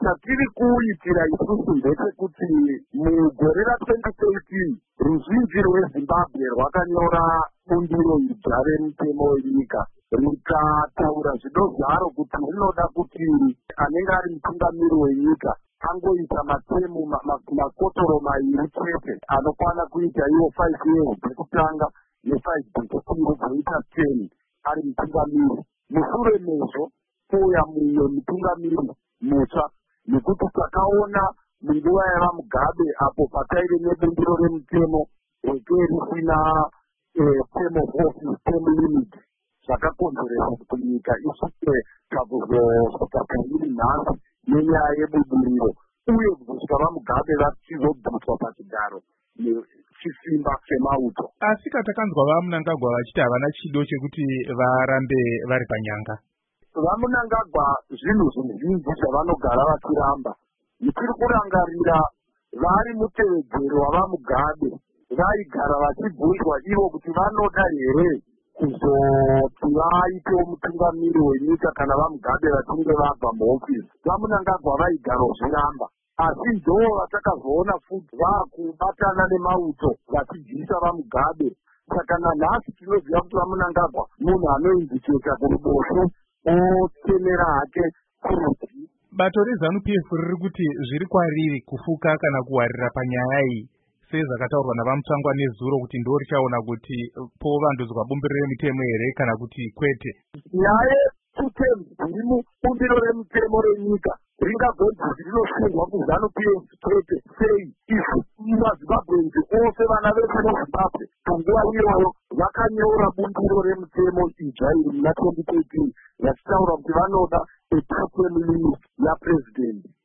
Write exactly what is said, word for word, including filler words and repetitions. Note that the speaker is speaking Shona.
chatiri kuitira isusu ndechekuti mugore ra-twenty thirteen ruzhinji rwezimbabwe rwakanyora bumbiro idzva remutemo wenyika rikataura zvido zvaro kuti rinoda kuti anenge ari mutungamiri wenyika angoita matemu makotoro mairi chete anokwana kuita iwo five years dzekutanga ne-five dzechipiri dzoita ten ari mutungamiri. Mushure mezvo pouya mumwe mutungamiri mutsva, nekuti takaona munguva yavamugabe apo pataive nebumbiro remutemo reke risina term of office term limit, zvakakonzeresa kuti nyika isvike pakuzosvika pairi nhasi nenyaya yebudiriro, uye kuzosvika vamugabe vachizobviswa pachigaro chisimba chemauto. Asi katakanzwa vaMnangagwa vachiti havana chido chekuti varambe vari panyanga. VaMnangagwa zvinhu zvizhinji zvavanogara vachiramba. Ndiri kurangarira vari mutevedzero wavamugabe vaigara vachibvunzwa ivo kuti vanoda here kuzoti vaite mutungamiri wenyika kana vamugabe vachinge vabva muhofisi. VaMnangagwa vaigara zviramba, asi ndo vatakazoona futi vakubatana nemauto vachibvisa vamugabe. Saka nanhasi tinoziva kuti vaMnangagwa munhu anoinzicheka kuruboshwe otemera hake kurudyi. Bato reZANU-P F riri kuti zviri kwariri kufuka kana kuwarira panyaya iyi sezvakataurwa navamutsvangwa nezuro kuti ndo richaona kuti povandudzwa bumbiro remutemo here kana kuti kwete. Nyaya yekutemu dziri mubumbiro remutemo renyika ringagonzi kuti rinosungwa kuZANU-P F kwete sei isu mazimbabwenzi ose vana vese muzimbabwe panguva iyoyo vakanyora bumbiro remutemo idzva iri muna twenty thirteen vachitaura kuti vanoda a term limit yapresident.